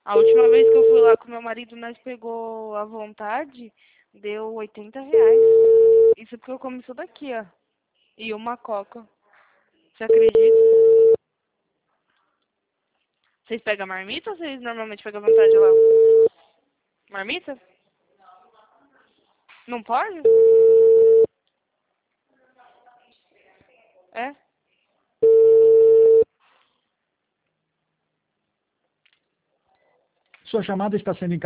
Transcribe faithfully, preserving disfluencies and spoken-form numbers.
A última vez que eu fui lá com meu marido, nós pegou à vontade, deu oitenta reais. Isso porque eu comi isso daqui, ó. E uma coca. Você acredita? Vocês pegam marmita ou vocês normalmente pegam à vontade lá? Marmita? Não pode? É? Sua chamada está sendo encaminhada.